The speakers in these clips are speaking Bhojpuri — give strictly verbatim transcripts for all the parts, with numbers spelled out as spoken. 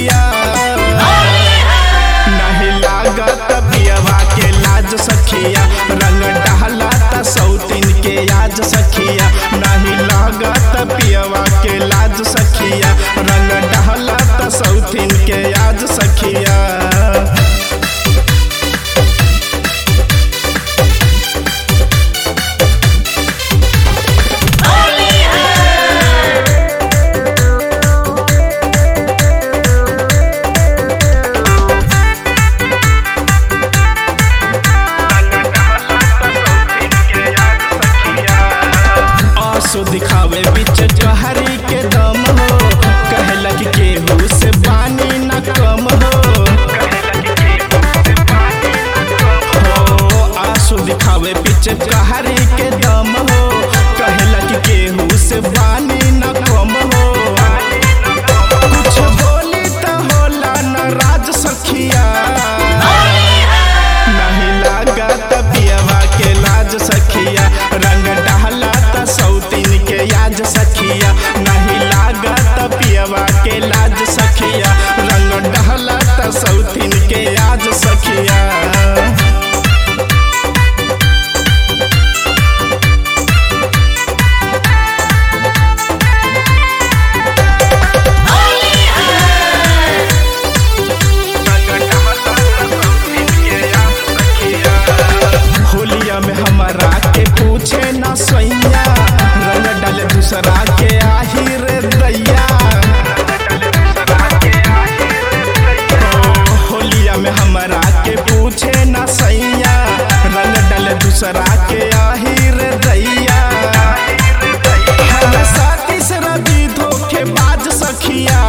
सखिया, नहीं लागत पियवा के लाज सखिया, रंग डाला त सौतीन के आज सखिया, नहीं लागत पियवा के लाज सखिया, रंग डाला त सौतीन के आज सखिया। सो दिखावे बिच कहरी के दम हो, कहला कि केहू से बानी न कम हो, हो आंसू दिखावे बिच कहरी के दम हो, कहला कि केहू से बानी न कम हो, कुछ बोली त होला नाराज सखिया, नहीं लागत पियवा के लाज सखिया, रंग डाला त सौतीन के आज सखिया, नहीं लागत पियवा के लाज सखिया, रंग डाला त सौतीन के आज सखिया। होलिया में हमारा के पूछे न सैया, रंग डाले दूसरा के आही रे दैया, होलिया में हमारा के पूछे न सैया, रंग डाले दूसरा के आही रे दैया, हम साथी से रवि धोखेबाज सखिया,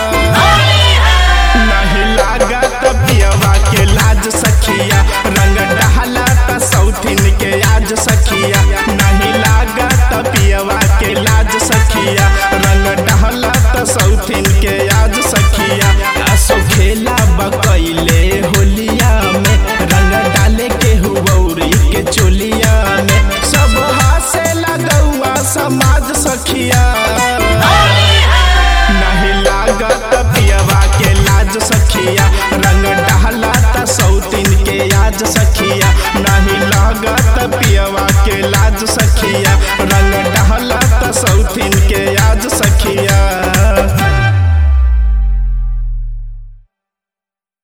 नहीं लागत पियवा के लाज सखिया, रंग डाला त सौतीन के आज सखिया, नहीं लागत पियवा के लाज सखिया, रंग डाला त सौतीन के आज सखिया। असो खेला बकैले होलिया में, रंग डाले के हुऔरी के चोलिया में, सब हासे लगौआ समाज सखिया, नहीं लागत पियवा के लाज सखिया, रंग डाला त सौतीन के आज सखिया, नहीं लागत पियवा के लाज सखिया, रंग